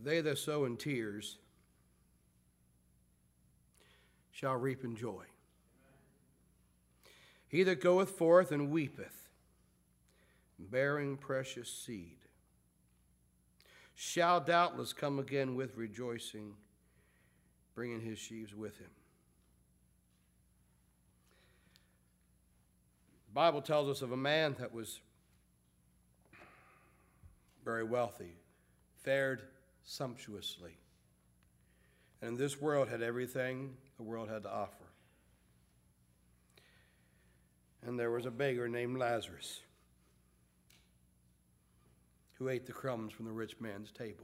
They that sow in tears shall reap in joy. He that goeth forth and weepeth, bearing precious seed, shall doubtless come again with rejoicing, bringing his sheaves with him. The Bible tells us of a man that was very wealthy, fared sumptuously, and in this world had everything the world had to offer. And there was a beggar named Lazarus who ate the crumbs from the rich man's table.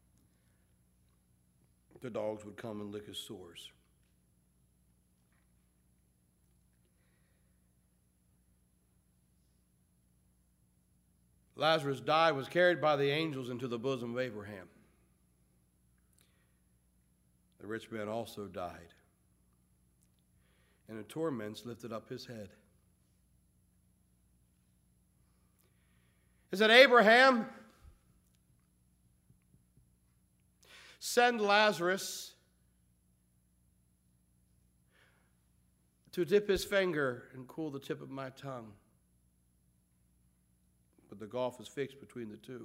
The dogs would come and lick his sores. Lazarus died, was carried by the angels into the bosom of Abraham. The rich man also died, and in torments lifted up his head. He said, Abraham, send Lazarus to dip his finger and cool the tip of my tongue. But the gulf is fixed between the two.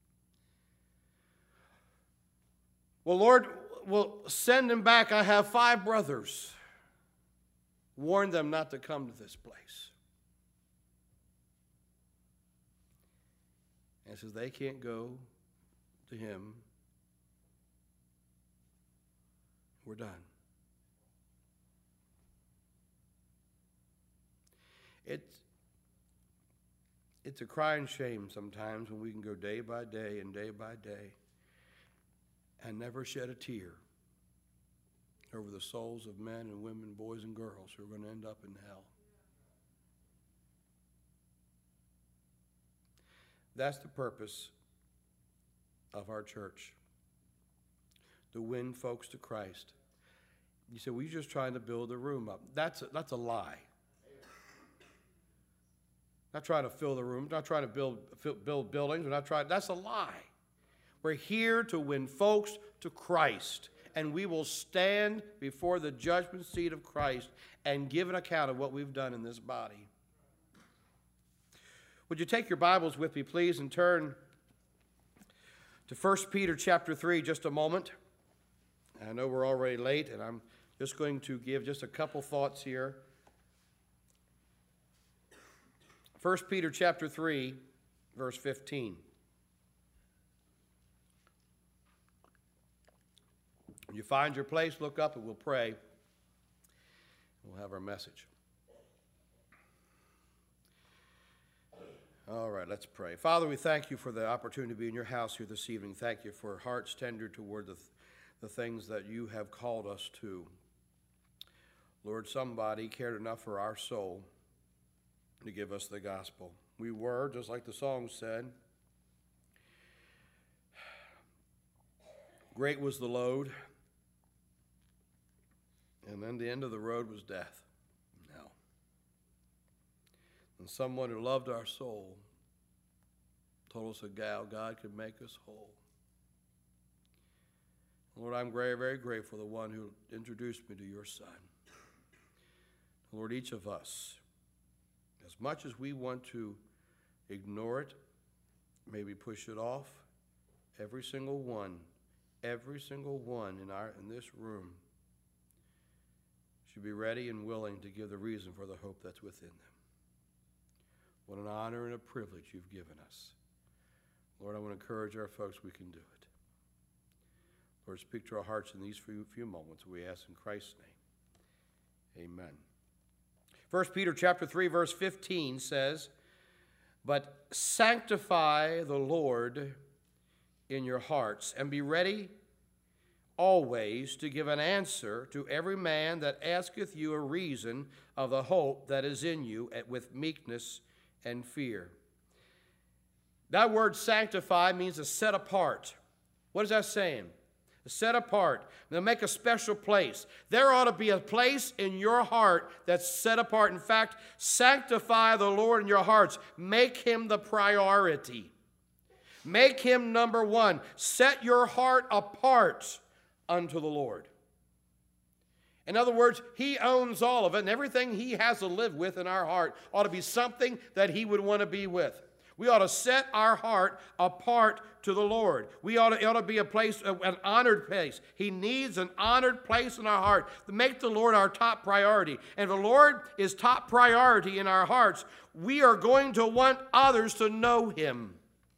Well, Lord, well, send him back. I have 5 brothers. Warn them not to come to this place. And he says, they can't go to him. We're done. It's a crying shame sometimes when we can go day by day and day by day and never shed a tear over the souls of men and women, boys and girls who are going to end up in hell. That's the purpose of our church, to win folks to Christ. You say, well, you're just trying to build a room up. That's a lie. Not trying to fill the room, not trying to build buildings. We're not trying. That's a lie. We're here to win folks to Christ, and we will stand before the judgment seat of Christ and give an account of what we've done in this body. Would you take your Bibles with me, please, and turn to 1 Peter chapter 3 just a moment. I know we're already late, and I'm just going to give just a couple thoughts here. 1 Peter chapter 3, verse 15. When you find your place, look up and we'll pray. We'll have our message. All right, let's pray. Father, we thank you for the opportunity to be in your house here this evening. Thank you for hearts tender toward the things that you have called us to. Lord, somebody cared enough for our soul to give us the gospel. We were, just like the song said, great was the load, and then the end of the road was death. No. And someone who loved our soul told us that God could make us whole. Lord, I'm very, very grateful to the one who introduced me to your Son. Lord, each of us, as much as we want to ignore it, maybe push it off, every single one in this room should be ready and willing to give the reason for the hope that's within them. What an honor and a privilege you've given us. Lord, I want to encourage our folks we can do it. Lord, speak to our hearts in these few moments. We ask in Christ's name. Amen. 1 Peter chapter 3, verse 15 says, but sanctify the Lord in your hearts, and be ready always to give an answer to every man that asketh you a reason of the hope that is in you with meekness and fear. That word sanctify means to set apart. What is that saying? Set apart. Now make a special place. There ought to be a place in your heart that's set apart. In fact, sanctify the Lord in your hearts. Make him the priority. Make him number one. Set your heart apart unto the Lord. In other words, he owns all of it, and everything he has to live with in our heart ought to be something that he would want to be with. We ought to set our heart apart to the Lord. It ought to be a place, an honored place. He needs an honored place in our heart to make the Lord our top priority. And if the Lord is top priority in our hearts, we are going to want others to know him.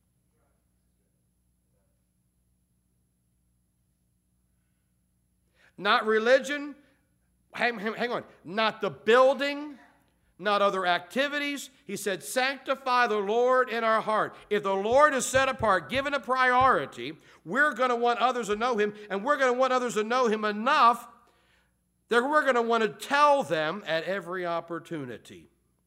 Not religion, hang on, not the building, not other activities. He said, sanctify the Lord in our heart. If the Lord is set apart, given a priority, we're going to want others to know him, and we're going to want others to know him enough that we're going to want to tell them at every opportunity.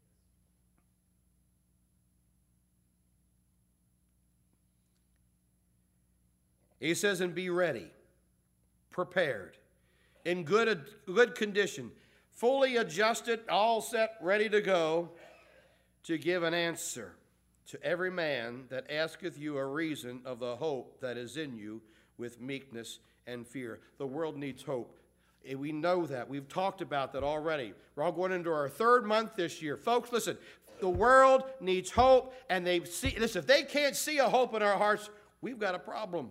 He says, and be ready, prepared, in good condition, fully adjusted, all set, ready to go, to give an answer to every man that asketh you a reason of the hope that is in you with meekness and fear. The world needs hope. We know that. We've talked about that already. We're all going into our third month this year. Folks, listen, the world needs hope, and listen, if they can't see a hope in our hearts, we've got a problem.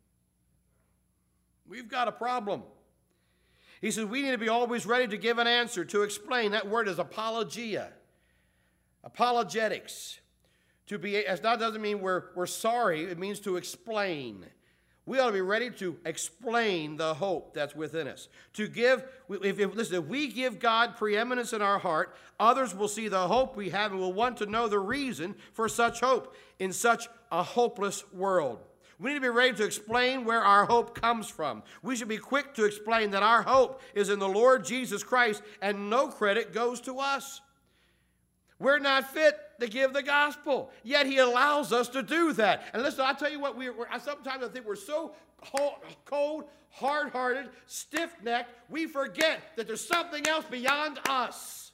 We've got a problem. He says we need to be always ready to give an answer, to explain. That word is apologia, apologetics. That doesn't mean we're sorry. It means to explain. We ought to be ready to explain the hope that's within us. If we give God preeminence in our heart, others will see the hope we have and will want to know the reason for such hope in such a hopeless world. We need to be ready to explain where our hope comes from. We should be quick to explain that our hope is in the Lord Jesus Christ, and no credit goes to us. We're not fit to give the gospel, yet he allows us to do that. And listen, I'll tell you what, sometimes I think we're so cold, hard-hearted, stiff-necked, we forget that there's something else beyond us.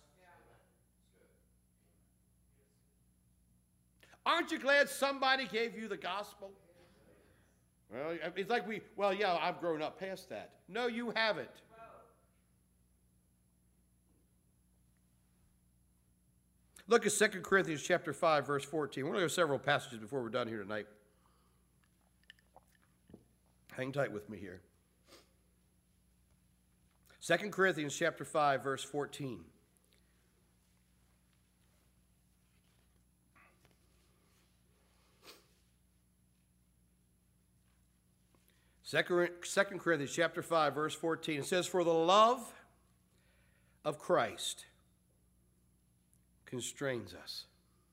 Aren't you glad somebody gave you the gospel? Well, it's like I've grown up past that. No, you haven't. Look at 2 Corinthians chapter 5, verse 14. We're going to go several passages before we're done here tonight. Hang tight with me here. 2 Corinthians chapter 5, verse 14. 2 Corinthians chapter 5, verse 14, it says, for the love of Christ constrains us.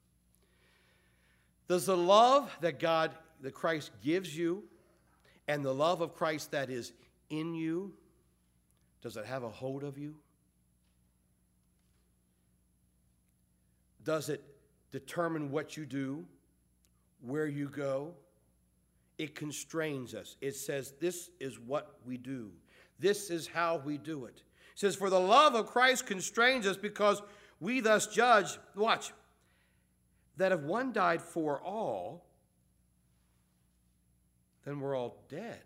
Does the love that Christ gives you and the love of Christ that is in you, does it have a hold of you? Does it determine what you do, where you go? It constrains us. It says, this is what we do. This is how we do it. It says, for the love of Christ constrains us because we thus judge, watch, that if one died for all, then we're all dead.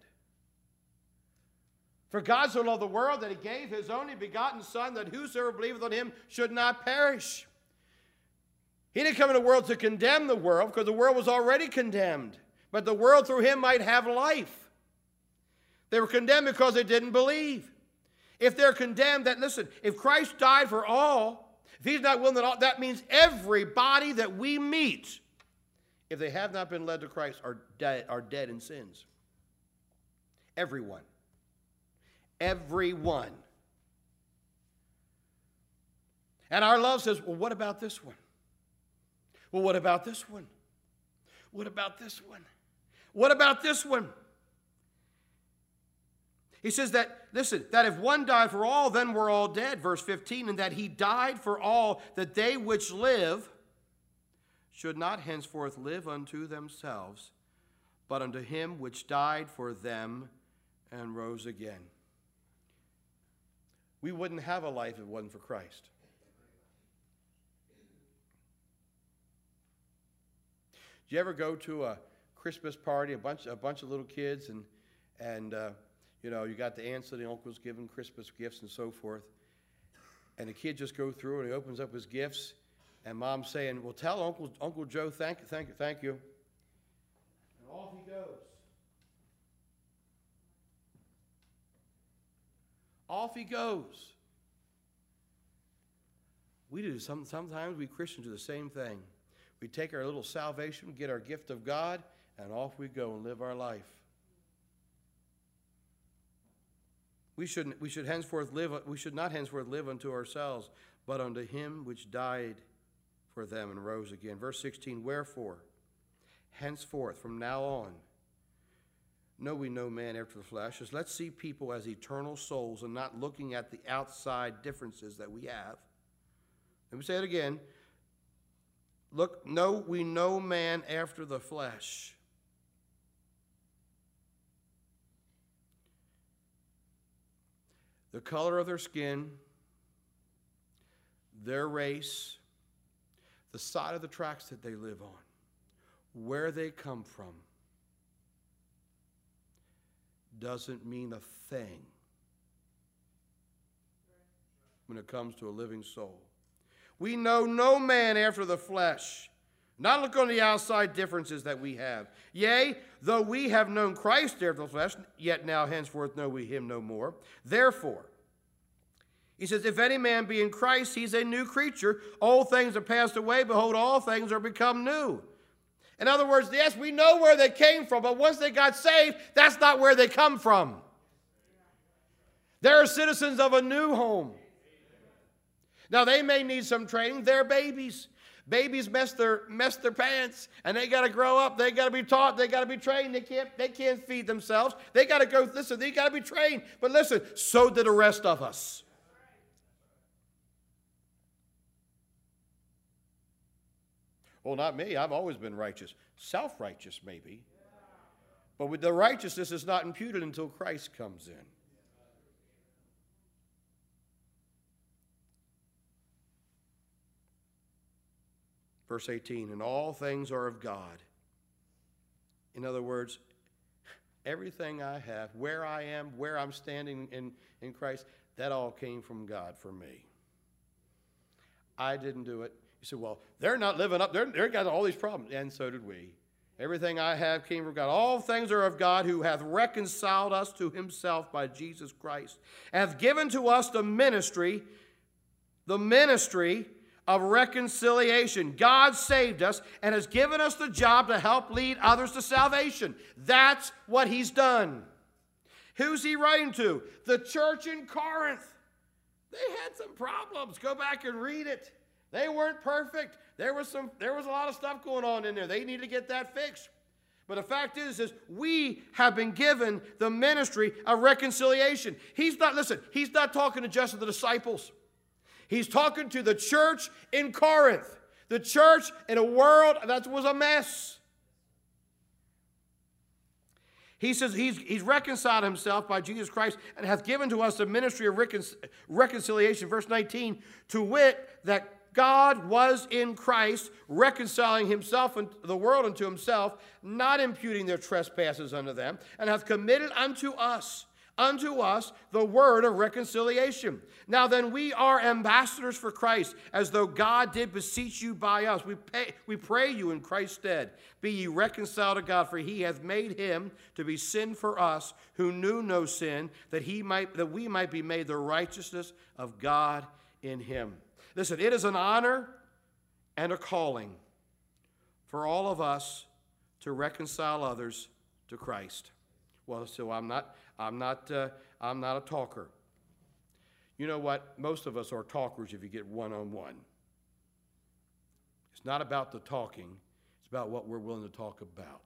For God so loved the world that he gave his only begotten Son, that whosoever believeth on him should not perish. He didn't come into the world to condemn the world, because the world was already condemned. But the world through him might have life. They were condemned because they didn't believe. If they're condemned, if Christ died for all, if he's not willing at all, that means everybody that we meet, if they have not been led to Christ, are dead in sins. Everyone. Everyone. And our love says, well, what about this one? Well, what about this one? What about this one? What about this one? He says that if one died for all, then we're all dead, verse 15, and that he died for all, that they which live should not henceforth live unto themselves, but unto him which died for them and rose again. We wouldn't have a life if it wasn't for Christ. Did you ever go to a Christmas party, a bunch of little kids, and you know, you got the aunts and the uncles giving Christmas gifts and so forth. And the kid just goes through and he opens up his gifts, and Mom's saying, "Well, tell Uncle Joe thank you." And off he goes. Off he goes. We do sometimes we Christians do the same thing. We take our little salvation, get our gift of God, and off we go and live our life. We should not henceforth live unto ourselves, but unto him which died for them and rose again. Verse 16, wherefore, henceforth, from now on, know we no man after the flesh. Let's see people as eternal souls and not looking at the outside differences that we have. Let me say it again. Look, no, we know man after the flesh. The color of their skin, their race, the side of the tracks that they live on, where they come from, doesn't mean a thing when it comes to a living soul. We know no man after the flesh. Not look on the outside differences that we have. Yea, though we have known Christ after the flesh, yet now henceforth know we him no more. Therefore, he says, if any man be in Christ, he's a new creature. Old things are passed away. Behold, all things are become new. In other words, yes, we know where they came from, but once they got saved, that's not where they come from. They're citizens of a new home. Now, they may need some training. They're babies. Babies mess their pants, and they got to grow up. They got to be taught. They got to be trained. They can't feed themselves. They got to go, listen, they got to be trained. But listen, so do the rest of us. Well, not me. I've always been righteous. Self-righteous, maybe. But with the righteousness is not imputed until Christ comes in. Verse 18, and all things are of God. In other words, everything I have, where I am, where I'm standing in Christ, that all came from God for me. I didn't do it. You say, well, they're not living up. They've got all these problems. And so did we. Everything I have came from God. All things are of God, who hath reconciled us to himself by Jesus Christ, and hath given to us the ministry of reconciliation. God saved us and has given us the job to help lead others to salvation. That's what he's done. Who's he writing to? The church in Corinth. They had some problems. Go back and read it. They weren't perfect. There was a lot of stuff going on in there. They need to get that fixed. But the fact is we have been given the ministry of reconciliation. He's not talking to just the disciples. He's talking to the church in Corinth. The church in a world that was a mess. He says he's reconciled himself by Jesus Christ and hath given to us the ministry of reconciliation. Verse 19, to wit, that God was in Christ, reconciling himself and the world unto himself, not imputing their trespasses unto them, and hath committed unto us the word of reconciliation. Now then, we are ambassadors for Christ, as though God did beseech you by us. We pray you in Christ's stead, be ye reconciled to God, for he hath made him to be sin for us, who knew no sin, that we might be made the righteousness of God in him. Listen, it is an honor and a calling for all of us to reconcile others to Christ. Well, so I'm not a talker. You know what? Most of us are talkers if you get one-on-one. It's not about the talking. It's about what we're willing to talk about.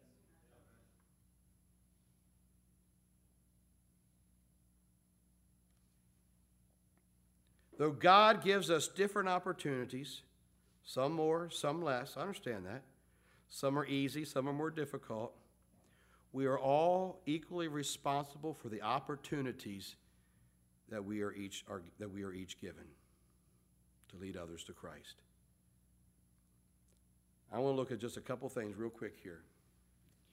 Though God gives us different opportunities, some more, some less, I understand that. Some are easy, some are more difficult. We are all equally responsible for the opportunities that we are each given to lead others to Christ. I want to look at just a couple things real quick here.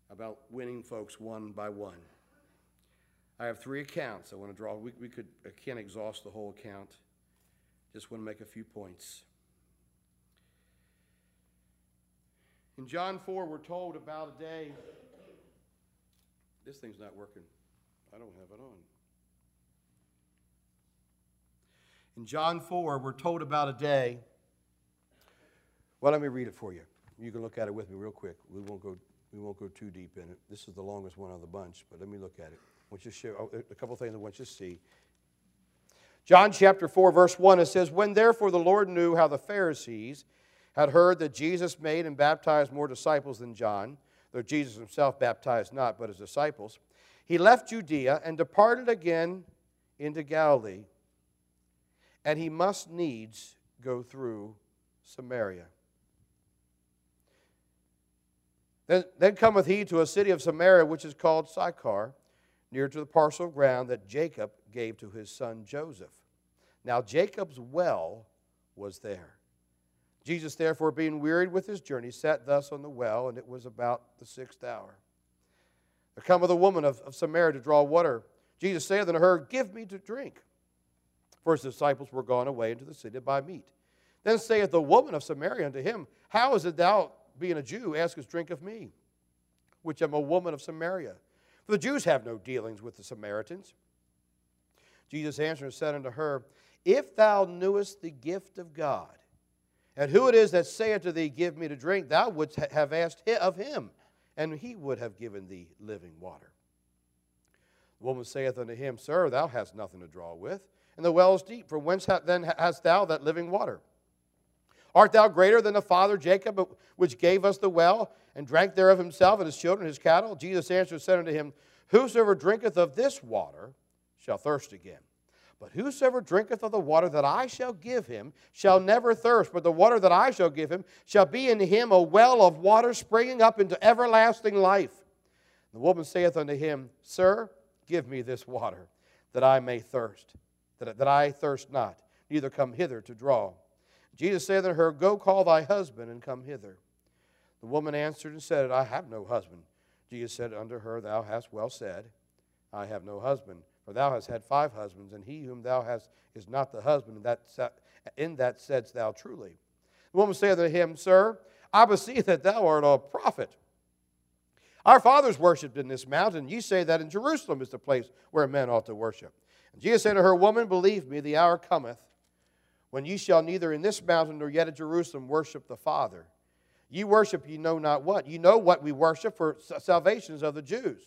about winning folks one by one. I have 3 accounts I want to draw. I can't exhaust the whole account. Just want to make a few points. In John 4, we're told about a day. This thing's not working. I don't have it on. In John 4, we're told about a day. Well, let me read it for you. You can look at it with me real quick. We won't go too deep in it. This is the longest one of the bunch, but let me look at it. I want you to show a couple things I want you to see. John chapter 4, verse 1, it says, "When therefore the Lord knew how the Pharisees had heard that Jesus made and baptized more disciples than John, though Jesus himself baptized not, but his disciples, he left Judea and departed again into Galilee, and he must needs go through Samaria. Then cometh he to a city of Samaria, which is called Sychar, near to the parcel of ground that Jacob gave to his son Joseph. Now Jacob's well was there. Jesus, therefore, being wearied with his journey, sat thus on the well, and it was about the 6th hour. There cometh a woman of Samaria to draw water. Jesus saith unto her, Give me to drink. For his disciples were gone away into the city to buy meat. Then saith the woman of Samaria unto him, How is it thou, being a Jew, askest drink of me, which am a woman of Samaria? For the Jews have no dealings with the Samaritans. Jesus answered and said unto her, If thou knewest the gift of God, and who it is that saith to thee, Give me to drink, thou wouldst have asked of him, and he would have given thee living water. The woman saith unto him, Sir, thou hast nothing to draw with, and the well is deep. For whence then hast thou that living water? Art thou greater than the father Jacob, which gave us the well, and drank thereof himself and his children and his cattle? Jesus answered and said unto him, Whosoever drinketh of this water shall thirst again. But whosoever drinketh of the water that I shall give him shall never thirst, but the water that I shall give him shall be in him a well of water springing up into everlasting life. The woman saith unto him, Sir, give me this water, that I may thirst, that I thirst not, neither come hither to draw. Jesus saith unto her, Go call thy husband, and come hither. The woman answered and said, I have no husband. Jesus said unto her, Thou hast well said, I have no husband. For thou hast had 5 husbands, and he whom thou hast is not the husband, in that saidst thou truly. The woman saith unto him, Sir, I beseech that thou art a prophet. Our fathers worshipped in this mountain, and ye say that in Jerusalem is the place where men ought to worship. And Jesus said to her, Woman, believe me, the hour cometh, when ye shall neither in this mountain nor yet at Jerusalem worship the Father. Ye worship ye know not what. Ye know what we worship, for salvation is of the Jews.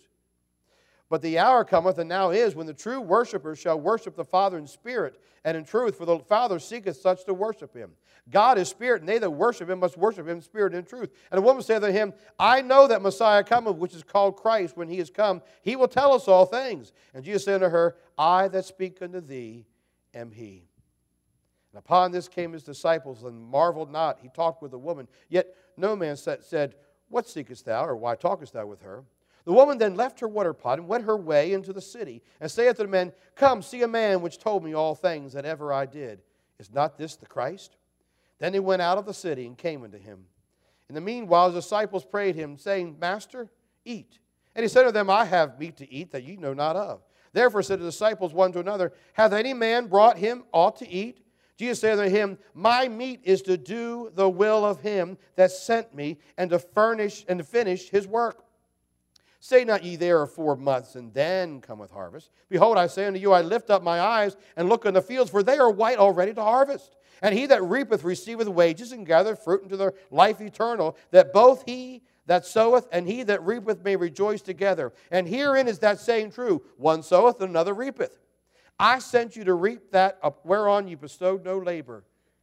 But the hour cometh, and now is, when the true worshipers shall worship the Father in spirit and in truth, for the Father seeketh such to worship him. God is spirit, and they that worship him must worship him in spirit and in truth. And the woman saith unto him, I know that Messiah cometh, which is called Christ. When he is come, he will tell us all things. And Jesus said unto her, I that speak unto thee am he. And upon this came his disciples, and marveled not. He talked with the woman. Yet no man said, What seekest thou, or why talkest thou with her? The woman then left her water pot, and went her way into the city, and saith to the men, Come, see a man which told me all things that ever I did. Is not this the Christ? Then he went out of the city, and came unto him. In the meanwhile his disciples prayed him, saying, Master, eat. And he said to them, I have meat to eat that ye know not of. Therefore said the disciples one to another, Hath any man brought him aught to eat? Jesus said unto him, My meat is to do the will of him that sent me, and to finish his work. Say not ye, there are 4 months, and then cometh harvest. Behold, I say unto you, I lift up my eyes, and look in the fields, for they are white already to harvest. And he that reapeth receiveth wages, and gathereth fruit into the life eternal, that both he that soweth and he that reapeth may rejoice together. And herein is that saying true, one soweth and another reapeth. I sent you to reap that whereon ye bestowed no labor.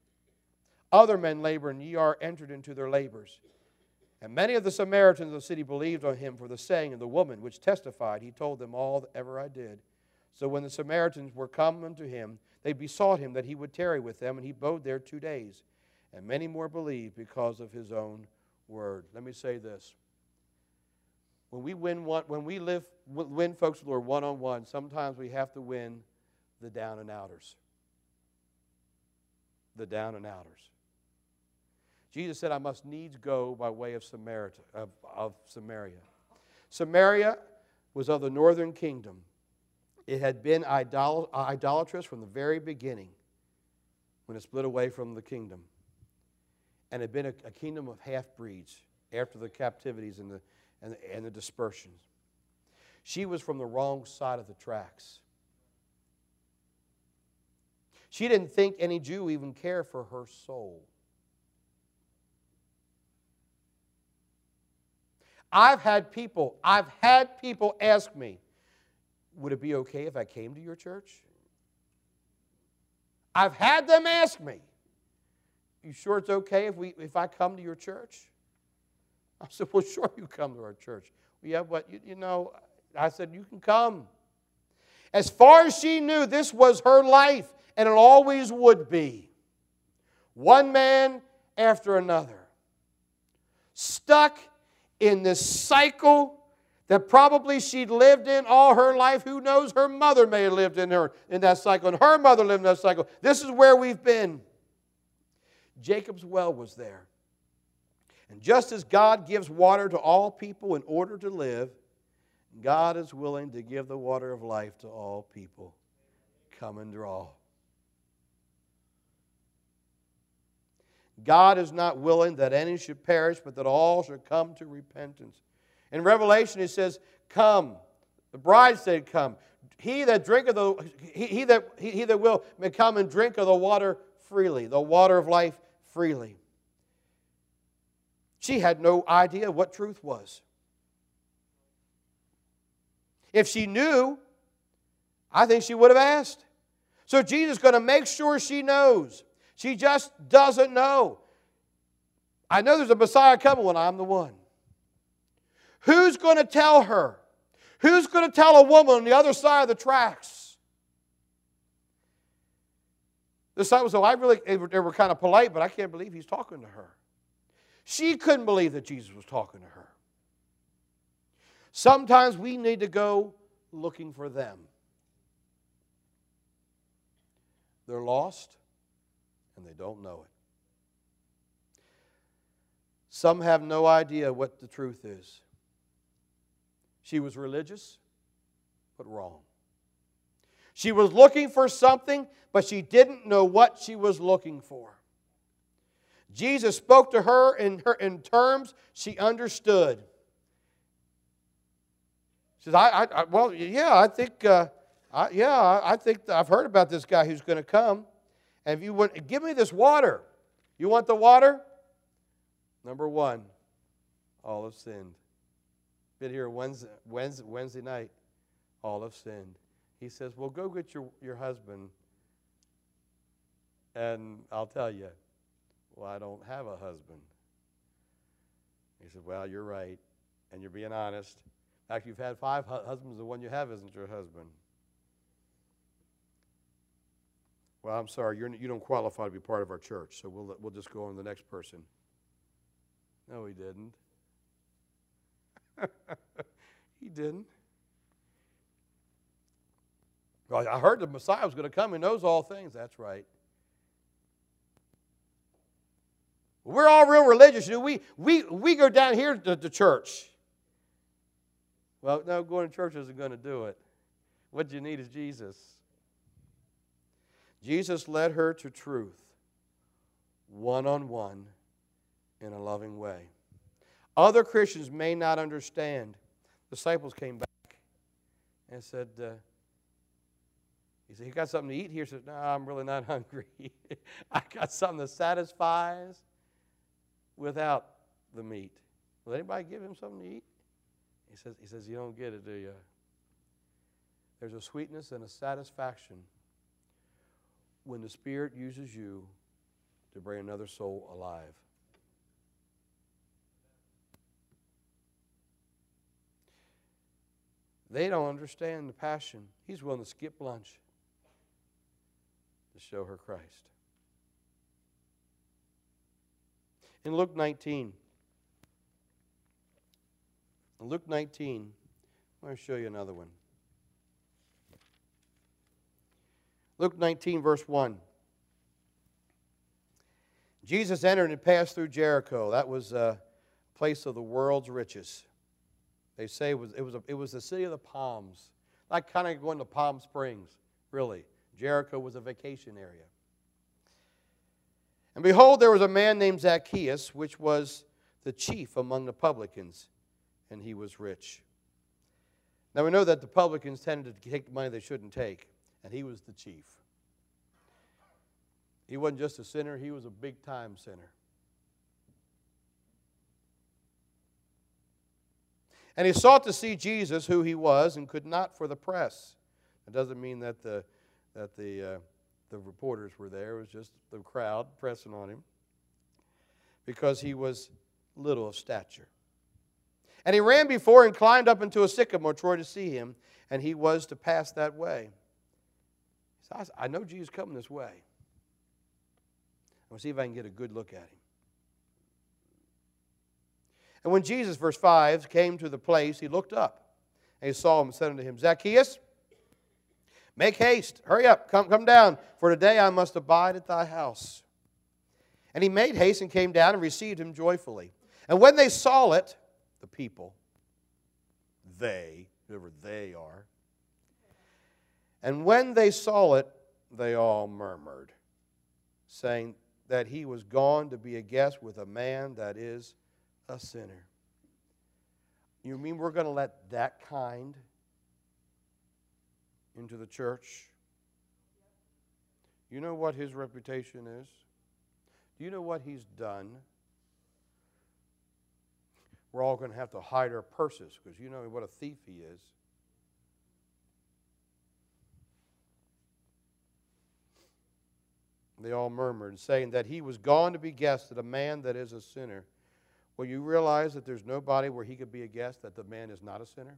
Other men labor, and ye are entered into their labors. And many of the Samaritans of the city believed on him for the saying of the woman, which testified, He told them all that ever I did. So when the Samaritans were come unto him, they besought him that he would tarry with them, and he abode there 2 days. And many more believed because of his own word. Let me say this. When we win folks with the Lord one-on-one, sometimes we have to win the down and outers. The down and outers. Jesus said, I must needs go by way of Samaria. Samaria was of the northern kingdom. It had been idolatrous from the very beginning when it split away from the kingdom. And had been a kingdom of half-breeds after the captivities and the dispersions. She was from the wrong side of the tracks. She didn't think any Jew even cared for her soul. I've had people ask me, would it be okay if I came to your church? I've had them ask me, you sure it's okay if I come to your church? I said, well, sure you come to our church. Well, yeah, but I said, you can come. As far as she knew, this was her life, and it always would be. One man after another. Stuck in this cycle that probably she'd lived in all her life. Who knows? Her mother may have lived in that cycle, and her mother lived in that cycle. This is where we've been. Jacob's well was there. And just as God gives water to all people in order to live, God is willing to give the water of life to all people. Come and draw. God is not willing that any should perish, but that all should come to repentance. In Revelation it says, come. The bride said, come. He that will may come and drink of the water freely, the water of life freely. She had no idea what truth was. If she knew, I think she would have asked. So Jesus is going to make sure she knows. She just doesn't know. I know there's a Messiah coming when I'm the one. Who's going to tell her? Who's going to tell a woman on the other side of the tracks? The disciples said, they were kind of polite, but I can't believe he's talking to her. She couldn't believe that Jesus was talking to her. Sometimes we need to go looking for them. They're lost, and they don't know it. Some have no idea what the truth is. She was religious, but wrong. She was looking for something, but she didn't know what she was looking for. Jesus spoke to her in terms she understood. She says, I think I've heard about this guy who's going to come. And if you want, give me this water. You want the water? Number one, all have sinned. Been here Wednesday night. All have sinned. He says, well, go get your husband. And I'll tell you, well, I don't have a husband. He said, well, you're right. And you're being honest. In fact, you've had 5 husbands. The one you have isn't your husband. Well, I'm sorry. You don't qualify to be part of our church. So we'll just go on to the next person. No, he didn't. He didn't. Well, I heard the Messiah was going to come. He knows all things. That's right. We're all real religious. We go down here to the church. Well, no, going to church isn't going to do it. What you need is Jesus. Jesus led her to truth, one-on-one, in a loving way. Other Christians may not understand. Disciples came back and said, he said, you got something to eat here? He said, no, I'm really not hungry. I got something that satisfies without the meat. Will anybody give him something to eat? He says, you don't get it, do you? There's a sweetness and a satisfaction when the Spirit uses you to bring another soul alive. They don't understand the passion. He's willing to skip lunch to show her Christ. In Luke 19, I'm going to show you another one. Luke 19, verse 1. Jesus entered and passed through Jericho. That was a place of the world's riches. They say it was the city of the palms. Like kind of going to Palm Springs, really. Jericho was a vacation area. And behold, there was a man named Zacchaeus, which was the chief among the publicans, and he was rich. Now we know that the publicans tended to take money they shouldn't take, and he was the chief. He wasn't just a sinner, he was a big-time sinner. And he sought to see Jesus, who he was, and could not for the press. It doesn't mean that the reporters were there. It was just the crowd pressing on him, because he was little of stature. And he ran before and climbed up into a sycamore tree to see him, and he was to pass that way. He said, I know Jesus is coming this way. I'm going to see if I can get a good look at him. And when Jesus, verse 5, came to the place, he looked up, and he saw him and said unto him, Zacchaeus, make haste, hurry up, come down, for today I must abide at thy house. And he made haste and came down and received him joyfully. And when they saw it, the people, whoever they are, and when they saw it, they all murmured, saying that he was gone to be a guest with a man that is a sinner. You mean we're going to let that kind into the church? You know what his reputation is? Do you know what he's done? We're all going to have to hide our purses, because you know what a thief he is. They all murmured, saying that he was gone to be guest at a man that is a sinner. Well, you realize that there's nobody where he could be a guest that the man is not a sinner?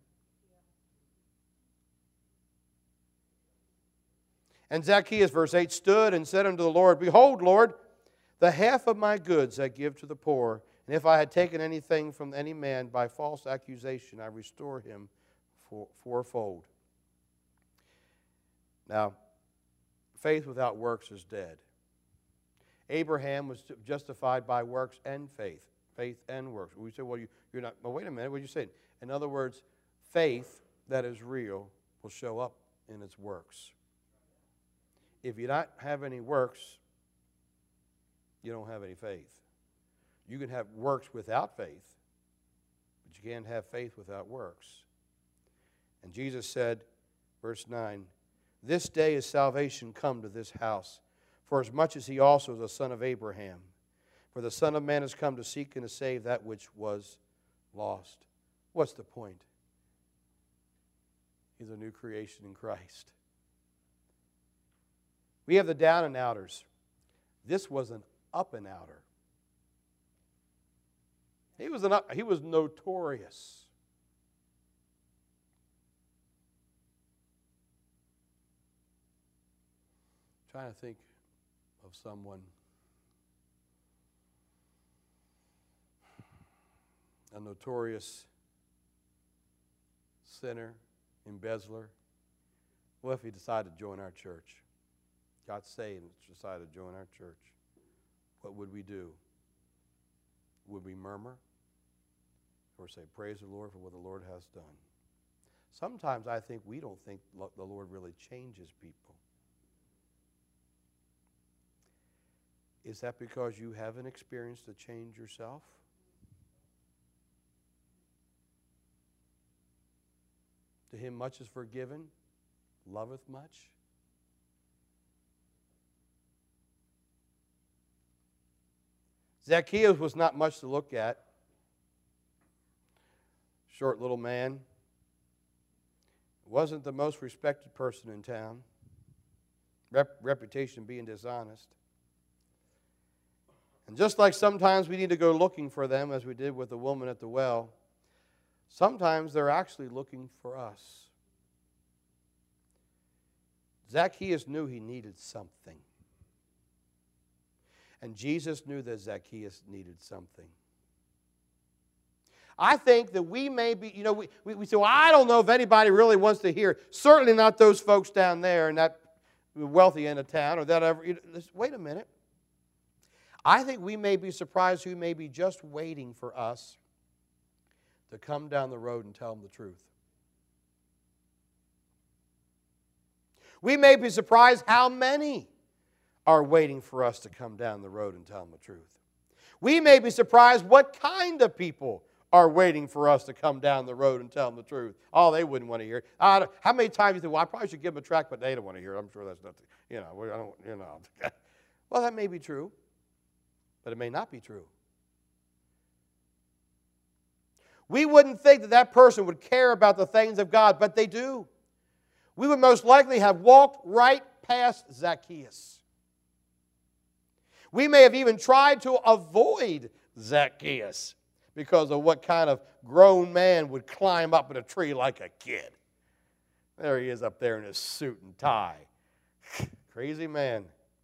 And Zacchaeus, verse 8, stood and said unto the Lord, Behold, Lord, the half of my goods I give to the poor, and if I had taken anything from any man by false accusation, I restore him fourfold. Now, faith without works is dead. Abraham was justified by works and faith. Faith and works. We say, well, you're not, well, wait a minute, what are you saying? In other words, faith that is real will show up in its works. If you don't have any works, you don't have any faith. You can have works without faith, but you can't have faith without works. And Jesus said, verse 9, This day is salvation come to this house, for as much as he also is a son of Abraham. For the Son of Man has come to seek and to save that which was lost. What's the point? He's a new creation in Christ. We have the down and outers. This was an up and outer. He was notorious. I'm trying to think of someone. A notorious sinner, embezzler. What if he decided to join our church? Got saved and decided to join our church. What would we do? Would we murmur? Or say, praise the Lord for what the Lord has done? Sometimes I think we don't think the Lord really changes people. Is that because you haven't experienced a change yourself? To him much is forgiven, loveth much. Zacchaeus was not much to look at. Short little man. Wasn't the most respected person in town. Reputation being dishonest. And just like sometimes we need to go looking for them, as we did with the woman at the well, sometimes they're actually looking for us. Zacchaeus knew he needed something. And Jesus knew that Zacchaeus needed something. I think that we may be, we say, well, I don't know if anybody really wants to hear. Certainly not those folks down there in that wealthy end of town or that ever. Wait a minute. I think we may be surprised who may be just waiting for us to come down the road and tell them the truth. We may be surprised how many are waiting for us to come down the road and tell them the truth. We may be surprised what kind of people are waiting for us to come down the road and tell them the truth. Oh, they wouldn't want to hear it. How many times do you think, well, I probably should give them a tract, but they don't want to hear it. I'm sure that's nothing. Well, that may be true, but it may not be true. We wouldn't think that that person would care about the things of God, but they do. We would most likely have walked right past Zacchaeus. We may have even tried to avoid Zacchaeus because of what kind of grown man would climb up in a tree like a kid. There he is up there in his suit and tie. Crazy man.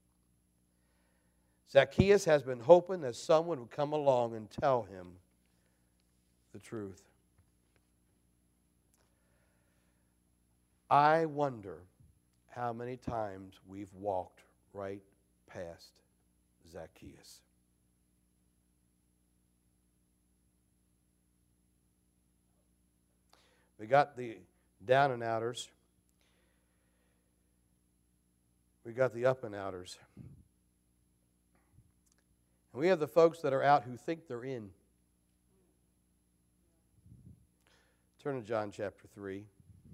Zacchaeus has been hoping that someone would come along and tell him the truth. I wonder how many times we've walked right past Zacchaeus. We got the down and outers. We got the up and outers. And we have the folks that are out who think they're in. Turn to John chapter 3.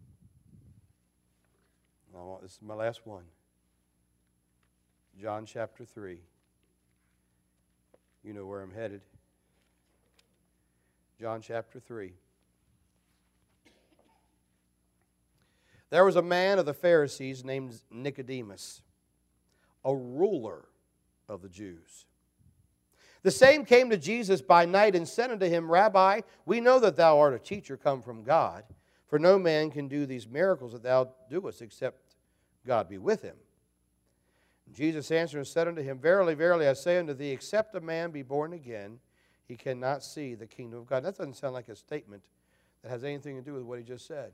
This is my last one. John chapter 3. You know where I'm headed. John chapter 3. There was a man of the Pharisees named Nicodemus, a ruler of the Jews. The same came to Jesus by night and said unto him, Rabbi, we know that thou art a teacher come from God, for no man can do these miracles that thou doest, except God be with him. And Jesus answered and said unto him, Verily, verily, I say unto thee, except a man be born again, he cannot see the kingdom of God. That doesn't sound like a statement that has anything to do with what he just said.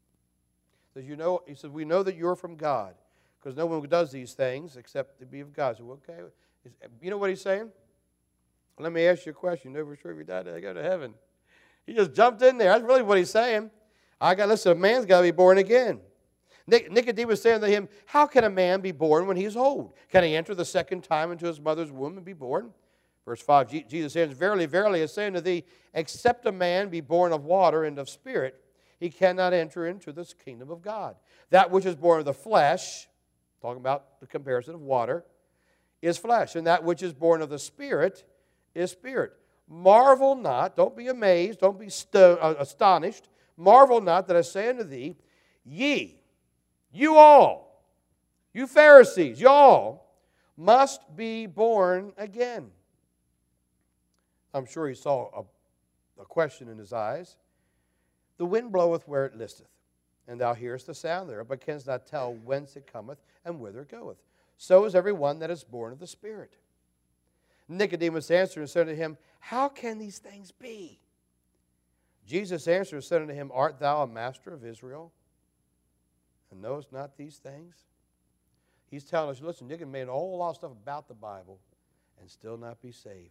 He says, we know that you're from God, because no one does these things except to be of God. So, okay, you know what he's saying? Let me ask you a question. You know for sure if you die, I go to heaven. He just jumped in there. That's really what he's saying. Listen, a man's got to be born again. Nicodemus saying to him, how can a man be born when he's old? Can he enter the second time into his mother's womb and be born? Verse 5, Jesus answers, Verily, verily, I say unto thee, except a man be born of water and of spirit, he cannot enter into this kingdom of God. That which is born of the flesh, talking about the comparison of water, is flesh. And that which is born of the Spirit is spirit. Marvel not, don't be amazed, don't be astonished. Marvel not that I say unto thee, ye, you all, you Pharisees, y'all, must be born again. I'm sure he saw a question in his eyes. The wind bloweth where it listeth, and thou hearest the sound thereof, but canst not tell whence it cometh and whither it goeth. So is every one that is born of the Spirit. Nicodemus answered and said unto him, how can these things be? Jesus answered and said unto him, art thou a master of Israel, and knowest not these things? He's telling us, listen, you can make a whole lot of stuff about the Bible and still not be saved.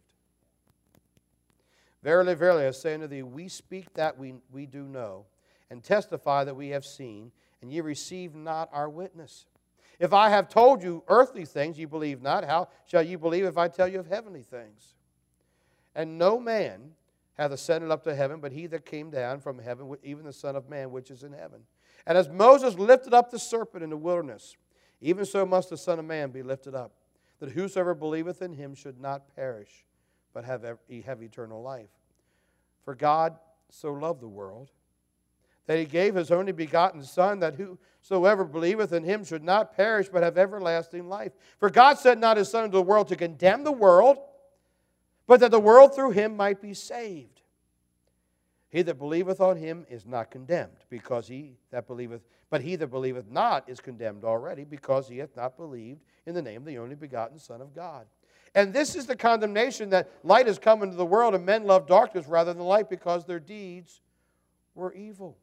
Verily, verily, I say unto thee, we speak that we do know, and testify that we have seen, and ye receive not our witness. If I have told you earthly things, ye believe not. How shall ye believe if I tell you of heavenly things? And no man hath ascended up to heaven, but he that came down from heaven, even the Son of Man which is in heaven. And as Moses lifted up the serpent in the wilderness, even so must the Son of Man be lifted up, that whosoever believeth in him should not perish, but have eternal life. For God so loved the world, that he gave his only begotten Son, that whosoever believeth in him should not perish, but have everlasting life. For God sent not his Son into the world to condemn the world, but that the world through him might be saved. He that believeth on him is not condemned, because he that believeth not is condemned already, because he hath not believed in the name of the only begotten Son of God. And this is the condemnation, that light has come into the world, and men love darkness rather than light, because their deeds were evil.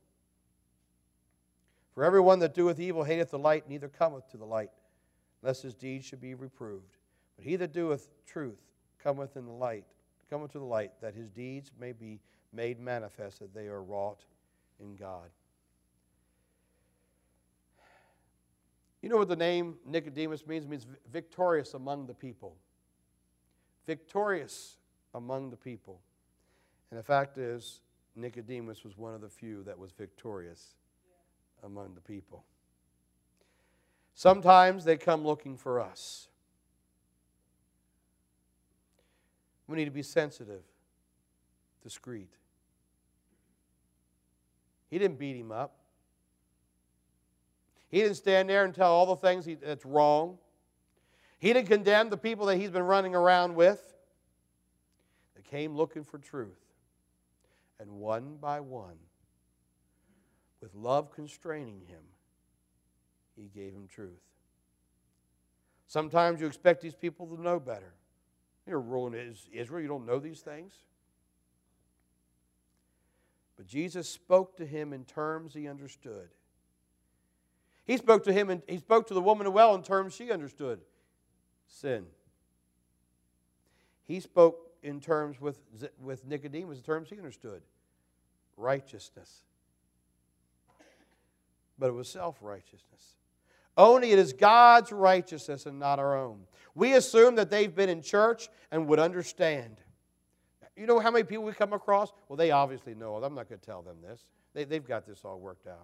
For everyone that doeth evil hateth the light, neither cometh to the light, lest his deeds should be reproved. But he that doeth truth cometh to the light, that his deeds may be made manifest that they are wrought in God. You know what the name Nicodemus means? It means victorious among the people. Victorious among the people. And the fact is, Nicodemus was one of the few that was victorious among the people. Sometimes they come looking for us. We need to be sensitive, discreet. He didn't beat him up. He didn't stand there and tell all the things that's wrong. He didn't condemn the people that he's been running around with. They came looking for truth. And one by one, with love constraining him, he gave him truth. Sometimes you expect these people to know better. You're ruling Israel, you don't know these things. But Jesus spoke to him in terms he understood. He spoke to him, and he spoke to the woman at the well in terms she understood. Sin. He spoke in terms with Nicodemus in terms he understood. Righteousness. But it was self-righteousness. Only it is God's righteousness and not our own. We assume that they've been in church and would understand. You know how many people we come across? Well, they obviously know. I'm not going to tell them this. They've got this all worked out.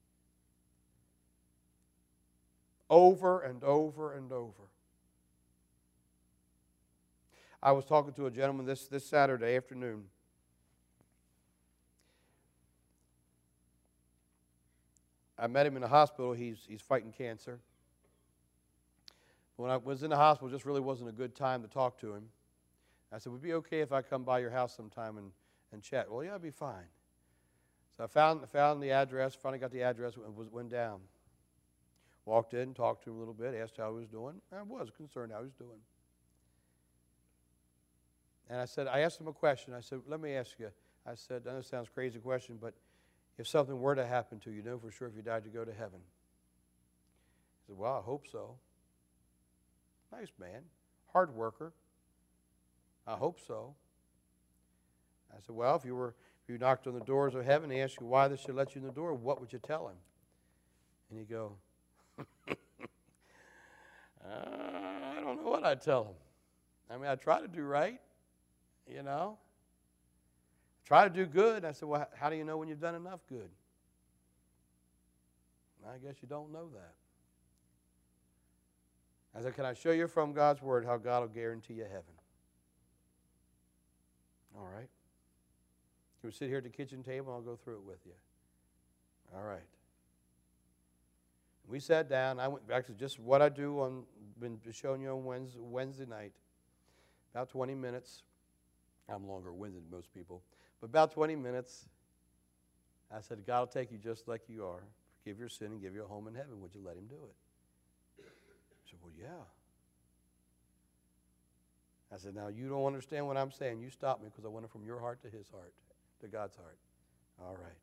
Over and over and over. I was talking to a gentleman this Saturday afternoon. I met him in the hospital. He's fighting cancer. When I was in the hospital, it just really wasn't a good time to talk to him. I said, would it be okay if I come by your house sometime and chat? Well, yeah, it'd be fine. So I found the address, finally got the address, and went down. Walked in, talked to him a little bit, asked how he was doing. I was concerned how he was doing. And I asked him a question. I said, let me ask you. I said, I know it sounds a crazy question, but if something were to happen to you, know for sure if you died to go to heaven? He said, well, I hope so. Nice man, hard worker. I hope so. I said, well, if you knocked on the doors of heaven and asked you why they should let you in the door, what would you tell him? And he'd go, I don't know what I'd tell him. I mean, I try to do right, you know. Try to do good. I said, well, how do you know when you've done enough good? I guess you don't know that. I said, can I show you from God's Word how God will guarantee you heaven? All right. Can we sit here at the kitchen table and I'll go through it with you? All right. We sat down. I went back to just what I do been showing you on Wednesday night. About 20 minutes. I'm longer winded than most people. But about 20 minutes, I said, God will take you just like you are. Forgive your sin and give you a home in heaven. Would you let him do it? He said, well, yeah. I said, now you don't understand what I'm saying. You stop me because I went from your heart to his heart, to God's heart. All right.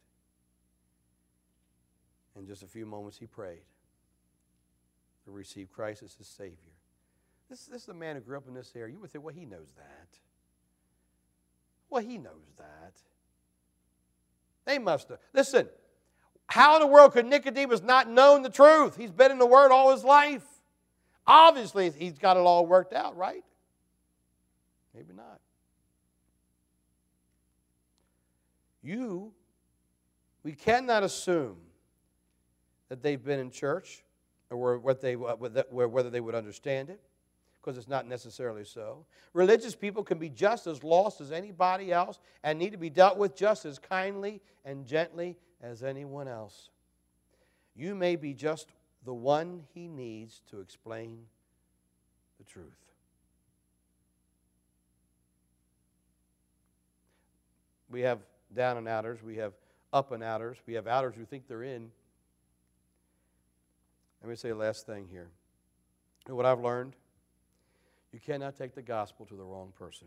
In just a few moments, he prayed to receive Christ as his Savior. This is a man who grew up in this area. You would think, well, he knows that. Well, he knows that. They must have. Listen, how in the world could Nicodemus not known the truth? He's been in the Word all his life. Obviously, he's got it all worked out, right? Maybe not. We cannot assume that they've been in church or whether they would understand it, because it's not necessarily so. Religious people can be just as lost as anybody else and need to be dealt with just as kindly and gently as anyone else. You may be just the one he needs to explain the truth. We have down and outers. We have up and outers. We have outers who think they're in. Let me say the last thing here. You know what I've learned? You cannot take the gospel to the wrong person.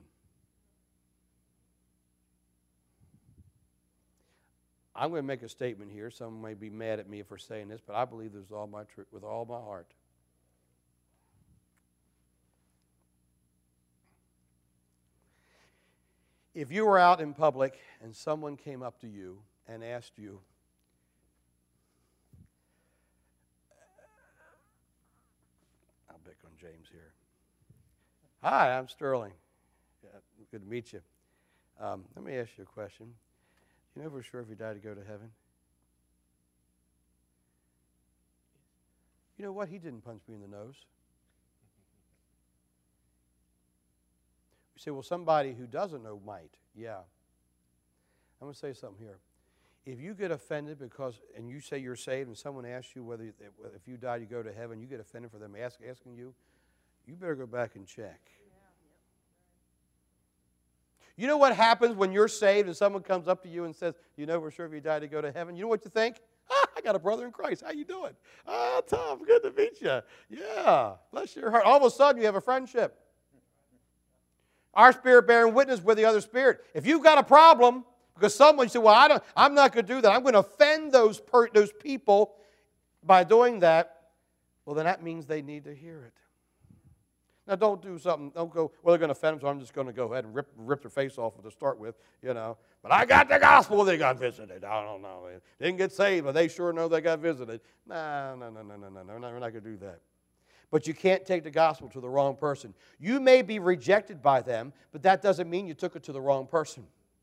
I'm going to make a statement here. Some may be mad at me for saying this, but I believe this with all my heart. If you were out in public and someone came up to you and asked you, I'll pick on James here. Hi, I'm Sterling. Yeah, good to meet you. Let me ask you a question. You know for sure if you die to go to heaven? You know what? He didn't punch me in the nose. You say, well, somebody who doesn't know might. Yeah. I'm going to say something here. If you get offended because, and you say you're saved, and someone asks you whether if you die you go to heaven, you get offended for them asking you, you better go back and check. You know what happens when you're saved and someone comes up to you and says, you know for sure if you die to go to heaven? You know what you think? I got a brother in Christ. How you doing? Tom, good to meet you. Yeah, bless your heart. All of a sudden you have a friendship. Our spirit bearing witness with the other spirit. If you've got a problem, because someone said, well, I'm not going to do that. I'm going to offend those people by doing that. Well, then that means they need to hear it. Now, don't do something. Don't go, well, they're going to offend them, so I'm just going to go ahead and rip their face off to start with, you know. But I got the gospel. They got visited. I don't know. They didn't get saved, but they sure know they got visited. No. We're not going to do that. But you can't take the gospel to the wrong person. You may be rejected by them, but that doesn't mean you took it to the wrong person.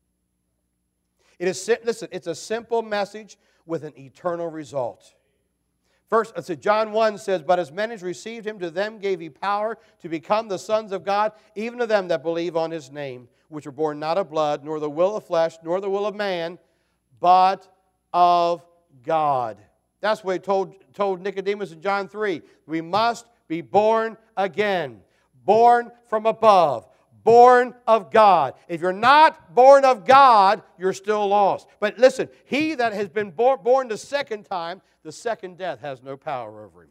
Listen, it's a simple message with an eternal result. First, John 1 says, but as many as received him, to them gave he power to become the sons of God, even to them that believe on his name, which were born not of blood, nor the will of flesh, nor the will of man, but of God. That's what he told Nicodemus in John 3. We must be born again, born from above, born of God. If you're not born of God, you're still lost. But listen, he that has been born the second time, the second death has no power over him.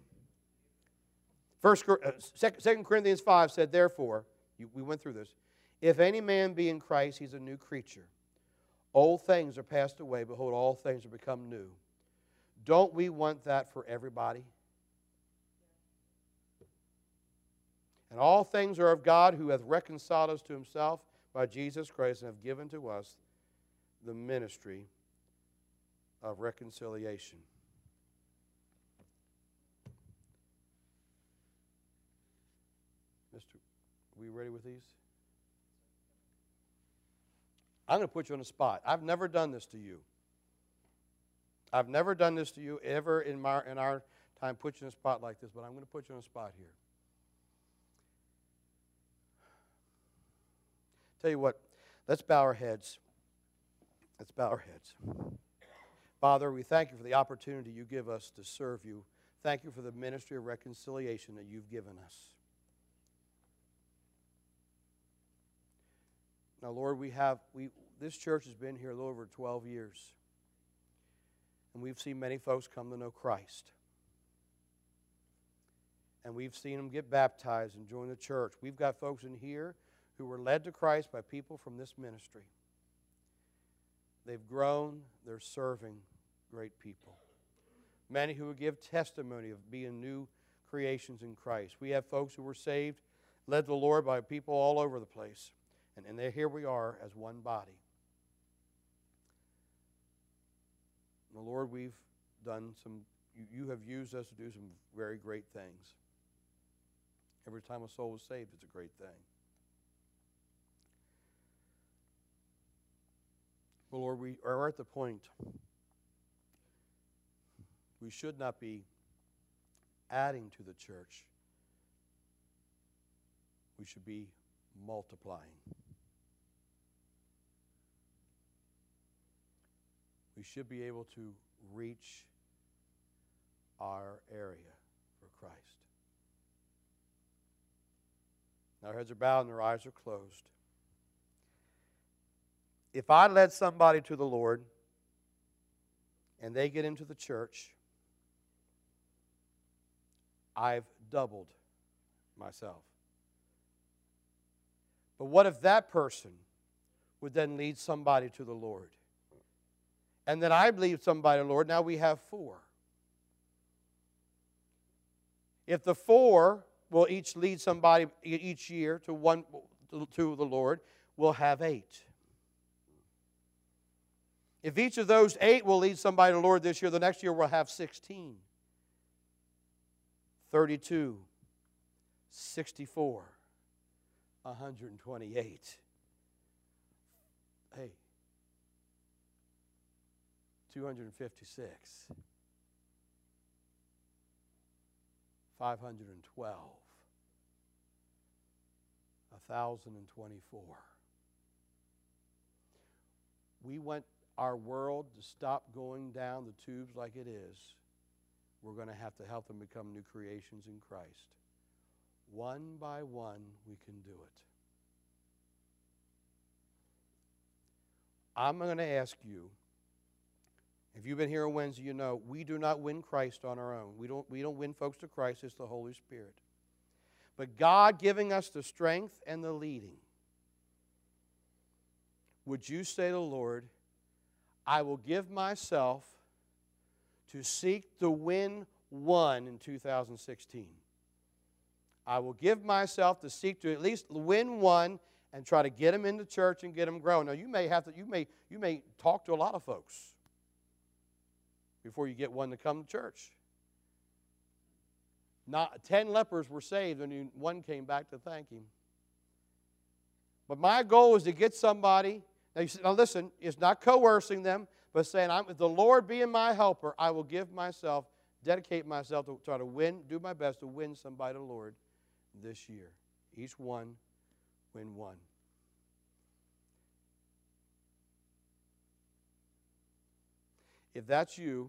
2 Corinthians 5 said, therefore, we went through this, if any man be in Christ, he's a new creature. Old things are passed away, behold, all things are become new. Don't we want that for everybody? And all things are of God, who hath reconciled us to himself by Jesus Christ, and have given to us the ministry of reconciliation. Mister, are we ready with these? I'm going to put you on the spot. I've never done this to you. I've never done this to you ever in our time, put you in a spot like this, but I'm going to put you on a spot here. Tell you what, let's bow our heads. Let's bow our heads. Father, we thank you for the opportunity you give us to serve you. Thank you for the ministry of reconciliation that you've given us. Now, Lord, this church has been here a little over 12 years. And we've seen many folks come to know Christ. And we've seen them get baptized and join the church. We've got folks in here who were led to Christ by people from this ministry. They've grown, they're serving great people. Many who would give testimony of being new creations in Christ. We have folks who were saved, led to the Lord by people all over the place. And here we are as one body. And Lord, we've done you have used us to do some very great things. Every time a soul is saved, it's a great thing. Well, Lord, we are at the point we should not be adding to the church. We should be multiplying. We should be able to reach our area for Christ. Our heads are bowed and our eyes are closed. If I led somebody to the Lord and they get into the church, I've doubled myself. But what if that person would then lead somebody to the Lord? And then I lead somebody to the Lord. Now we have 4. If the 4 will each lead somebody each year to the Lord, we'll have 8. If each of those 8 will lead somebody to the Lord this year, the next year we'll have 16, 32, 64, 128. Hey, 256, 512, 1,024. We want our world to stop going down the tubes like it is. We're going to have to help them become new creations in Christ. One by one, we can do it. I'm going to ask you, if you've been here on Wednesday, you know we do not win Christ on our own. We don't win folks to Christ. It's the Holy Spirit. But God giving us the strength and the leading. Would you say to the Lord, I will give myself to seek to win one in 2016. I will give myself to seek to at least win one and try to get them into church and get them growing. Now you may talk to a lot of folks before you get one to come to church. Not 10 lepers were saved and one came back to thank him. But my goal is to get somebody. Now listen, it's not coercing them, but saying, if the Lord being my helper, I will give myself, dedicate myself to try to win, do my best to win somebody to the Lord this year. Each one, win one. If that's you,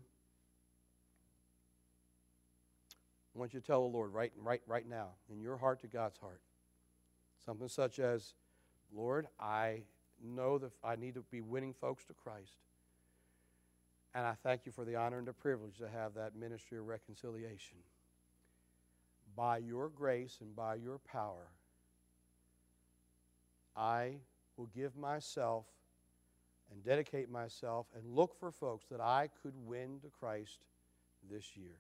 I want you to tell the Lord right now, in your heart to God's heart, something such as, Lord, I know that I need to be winning folks to Christ. And I thank you for the honor and the privilege to have that ministry of reconciliation. By your grace and by your power, I will give myself and dedicate myself and look for folks that I could win to Christ this year.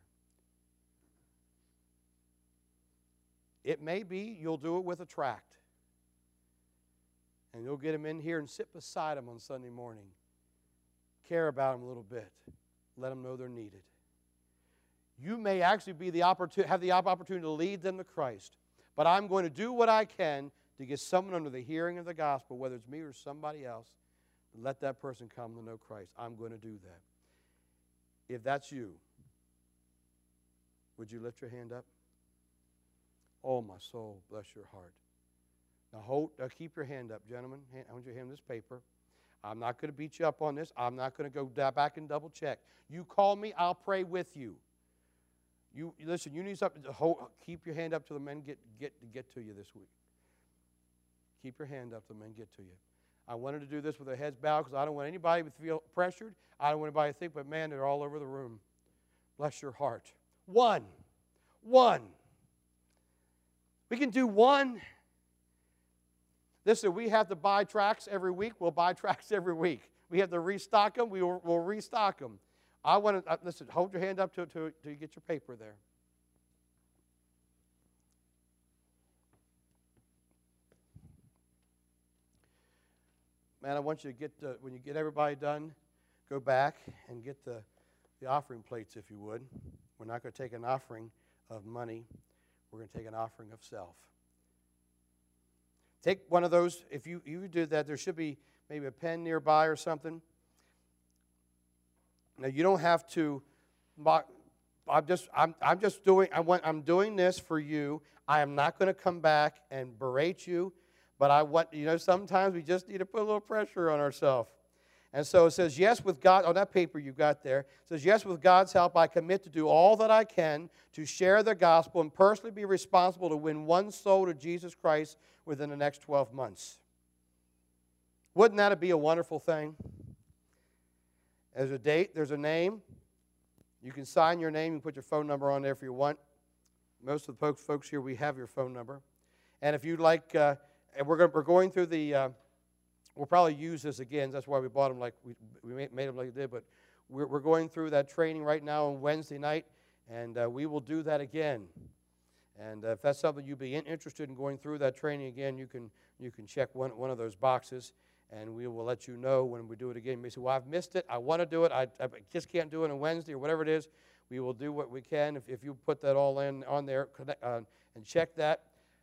It may be you'll do it with a tract. And you'll get them in here and sit beside them on Sunday morning. Care about them a little bit. Let them know they're needed. You may actually have the opportunity to lead them to Christ. But I'm going to do what I can to get someone under the hearing of the gospel, whether it's me or somebody else, let that person come to know Christ. I'm going to do that. If that's you, would you lift your hand up? Oh, my soul, bless your heart. Now, keep your hand up, gentlemen. I want you to hand this paper. I'm not going to beat you up on this. I'm not going to go back and double check. You call me, I'll pray with you. Listen, you need something to hold. Keep your hand up till the men get to you this week. Keep your hand up till the men get to you. I wanted to do this with their heads bowed because I don't want anybody to feel pressured. I don't want anybody to think, but man, they're all over the room. Bless your heart. One. We can do one. Listen, we have to buy tracts every week. We'll buy tracts every week. We have to restock them. We'll restock them. I want to, listen, hold your hand up till you get your paper there. Man, I want you to get, when you get everybody done, go back and get the offering plates, if you would. We're not going to take an offering of money. We're going to take an offering of self. Take one of those. If you do that, there should be maybe a pen nearby or something. Now you don't have to. I'm doing this for you. I am not going to come back and berate you, but sometimes we just need to put a little pressure on ourselves. And so it says, yes, with God, on that paper you got there, it says, yes, with God's help, I commit to do all that I can to share the gospel and personally be responsible to win one soul to Jesus Christ within the next 12 months. Wouldn't that be a wonderful thing? There's a date, there's a name. You can sign your name, you can put your phone number on there if you want. Most of the folks here, we have your phone number. And if you'd like, and we're going through the... We'll probably use this again. That's why we bought them like we made them like we did. But we're going through that training right now on Wednesday night, and we will do that again. And if that's something you'd be interested in going through that training again, you can check one of those boxes. And we will let you know when we do it again. You may say, well, I've missed it. I want to do it. I just can't do it on Wednesday or whatever it is. We will do what we can. If you put that all in on there and check that.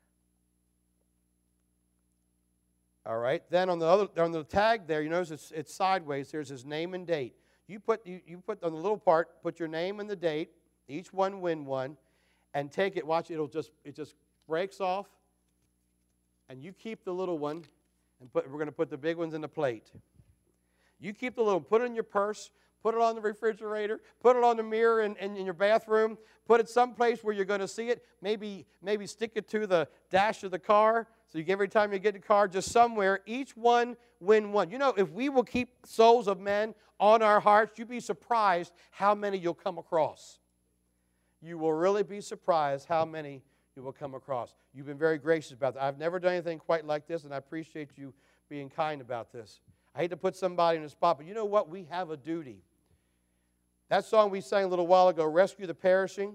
All right. Then on the tag there, you notice it's sideways. There's his name and date. You put on the little part, put your name and the date. Each one win one, and take it. Watch it. It just breaks off, and you keep the little one, and we're going to put the big ones in the plate. You keep the little. Put it in your purse. Put it on the refrigerator. Put it on the mirror in your bathroom. Put it someplace where you're going to see it. Maybe stick it to the dash of the car. So every time you get in the car, just somewhere, each one win one. You know, if we will keep souls of men on our hearts, you'd be surprised how many you'll come across. You will really be surprised how many you will come across. You've been very gracious about that. I've never done anything quite like this, and I appreciate you being kind about this. I hate to put somebody in a spot, but you know what? We have a duty. That song we sang a little while ago, Rescue the Perishing.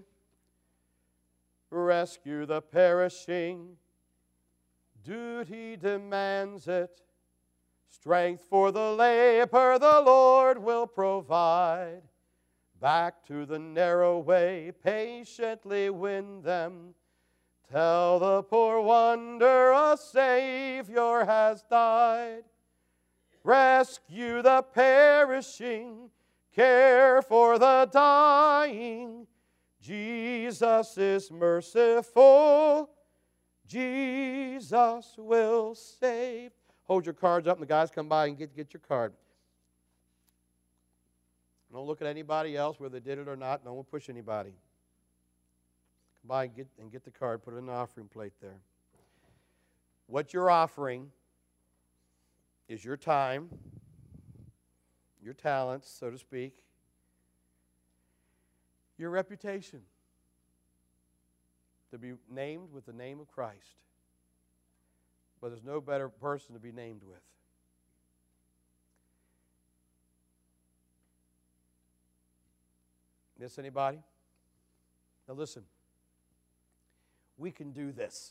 Rescue the perishing. Duty demands it. Strength for the labor the Lord will provide. Back to the narrow way, patiently win them. Tell the poor wanderer a Savior has died. Rescue the perishing. Care for the dying. Jesus is merciful. Jesus will save. Hold your cards up and the guys come by and get your card. Don't look at anybody else, whether they did it or not. Don't push anybody. Come by and get the card. Put it in the offering plate there. What you're offering is your time, your talents, so to speak, your reputation, to be named with the name of Christ. But there's no better person to be named with. Miss anybody? Now listen, we can do this.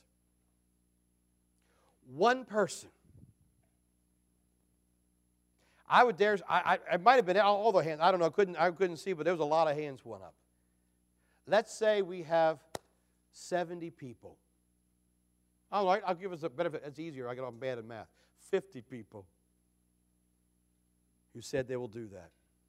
One person. I would dare. I might have been all the hands. I don't know. I couldn't see, but there was a lot of hands went up. Let's say we have 70 people. All right, I'll give us a benefit. It's easier. I get on bad in math. 50 people who said they will do that.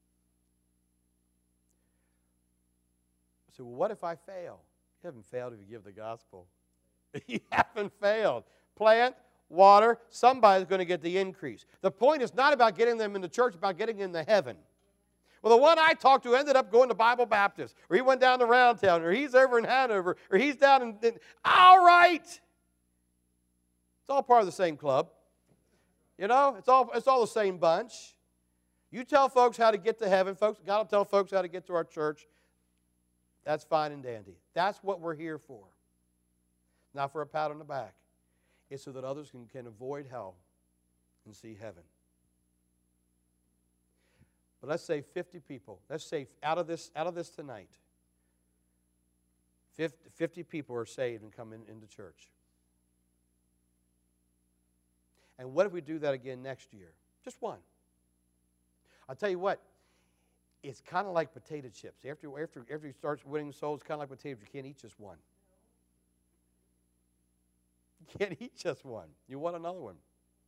So, well, what if I fail? You haven't failed if you give the gospel. You haven't failed. Plant, water, somebody's going to get the increase. The point is not about getting them into church, it's about getting them to heaven. Well, the one I talked to ended up going to Bible Baptist, or he went down to Round Town, or he's over in Hanover, or he's down in all right. It's all part of the same club. You know, it's all the same bunch. You tell folks how to get to heaven. Folks, God will tell folks how to get to our church. That's fine and dandy. That's what we're here for. Not for a pat on the back. It's so that others can avoid hell and see heaven. But let's say 50 people. Let's say out of this tonight, 50 people are saved and come into church. And what if we do that again next year? Just one. I'll tell you what. It's kind of like potato chips. After you start winning souls, it's kind of like potatoes. You can't eat just one. You can't eat just one. You want another one.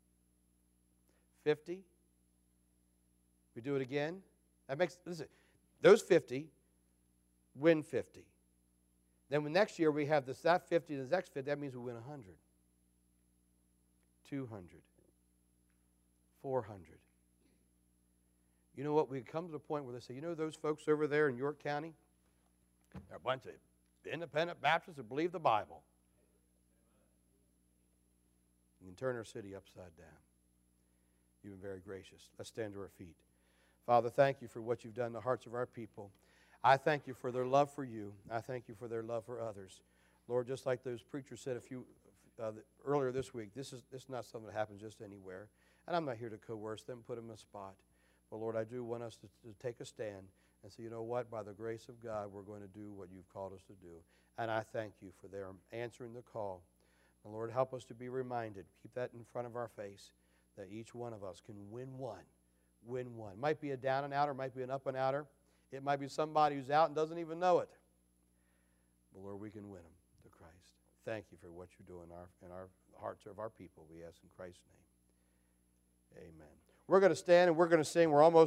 50. We do it again. Listen, those 50 win 50. Then next year we have that 50, the next 50, that means we win 100. 200. 400. You know what? We come to the point where they say, you know those folks over there in York County? They're a bunch of independent Baptists who believe the Bible. You can turn our city upside down. You've been very gracious. Let's stand to our feet. Father, thank you for what you've done in the hearts of our people. I thank you for their love for you. I thank you for their love for others. Lord, just like those preachers said earlier this week, this is not something that happens just anywhere. And I'm not here to coerce them, put them in a spot. But Lord, I do want us to take a stand and say, you know what, by the grace of God, we're going to do what you've called us to do. And I thank you for their answering the call. And Lord, help us to be reminded, keep that in front of our face, that each one of us can win one. Win one. It might be a down and outer, might be an up and outer. It might be somebody who's out and doesn't even know it. But Lord, we can win them to Christ. Thank you for what you do in our hearts of our people. We ask in Christ's name. Amen. We're going to stand and we're going to sing. We're almost